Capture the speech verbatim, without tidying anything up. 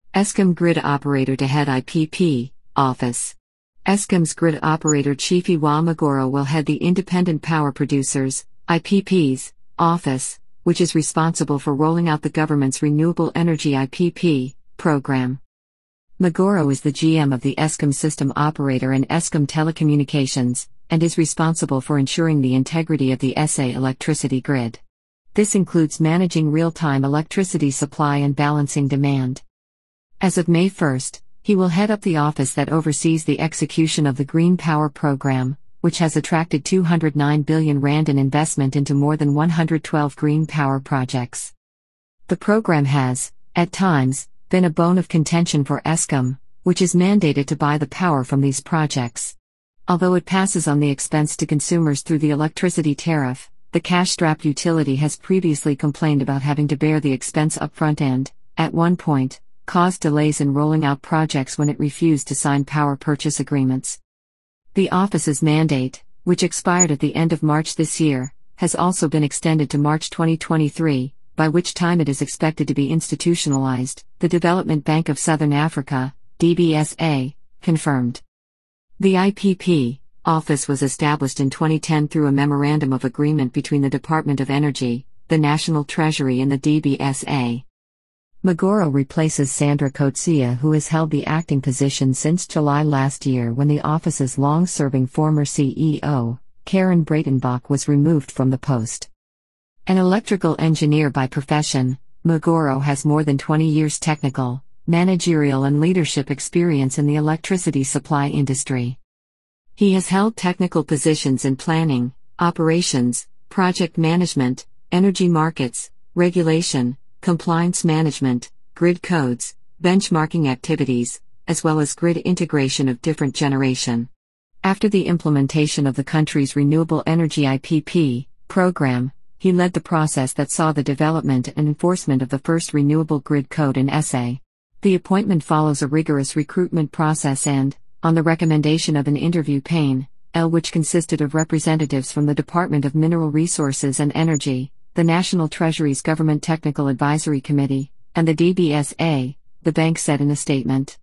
Eskom Grid Operator to head I P P, Office. Eskom's Grid Operator Chief Iwa Magoro will head the Independent Power Producers, I P Ps, Office, which is responsible for rolling out the government's Renewable Energy I P P program. Magoro is the G M of the Eskom System Operator and Eskom Telecommunications, and is responsible for ensuring the integrity of the S A electricity grid. This includes managing real-time electricity supply and balancing demand. As of May first, he will head up the office that oversees the execution of the Green Power Program, which has attracted two hundred nine billion rand in investment into more than one hundred twelve green power projects. The program has, at times, been a bone of contention for Eskom, which is mandated to buy the power from these projects. Although it passes on the expense to consumers through the electricity tariff, the cash-strapped utility has previously complained about having to bear the expense upfront and, at one point, caused delays in rolling out projects when it refused to sign power purchase agreements. The office's mandate, which expired at the end of March this year, has also been extended to March twenty twenty-three, by which time it is expected to be institutionalized, the Development Bank of Southern Africa, D B S A, confirmed. The I P P office was established in twenty ten through a memorandum of agreement between the Department of Energy, the National Treasury and the D B S A. Magoro replaces Sandra Coetzee, who has held the acting position since July last year when the office's long-serving former C E O, Karen Breitenbach, was removed from the post. An electrical engineer by profession, Magoro has more than twenty years technical, managerial and leadership experience in the electricity supply industry. He has held technical positions in planning, operations, project management, energy markets, regulation, compliance management, grid codes, benchmarking activities, as well as grid integration of different generation. After the implementation of the country's Renewable Energy I P P program, he led the process that saw the development and enforcement of the first renewable grid code in S A. The appointment follows a rigorous recruitment process and, on the recommendation of an interview panel which consisted of representatives from the Department of Mineral Resources and Energy, the National Treasury's Government Technical Advisory Committee, and the D B S A, the bank said in a statement.